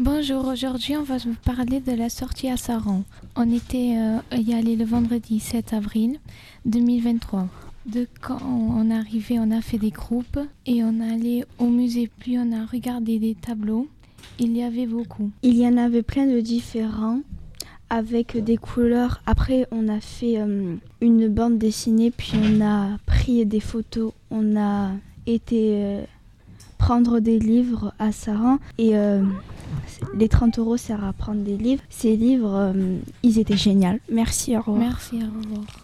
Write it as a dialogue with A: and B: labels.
A: Bonjour, aujourd'hui on va vous parler de la sortie à Saran. On était y allé le vendredi 7 avril 2023. Quand on est arrivé, on a fait des groupes et on est allé au musée, puis on a regardé des tableaux. Il y avait beaucoup.
B: Il y en avait plein de différents avec des couleurs. Après, on a fait une bande dessinée, puis on a pris des photos. On a été prendre des livres à Saran et les 30 € sert à prendre des livres. Ces livres, ils étaient géniaux. Merci, au revoir.
A: Merci, au revoir.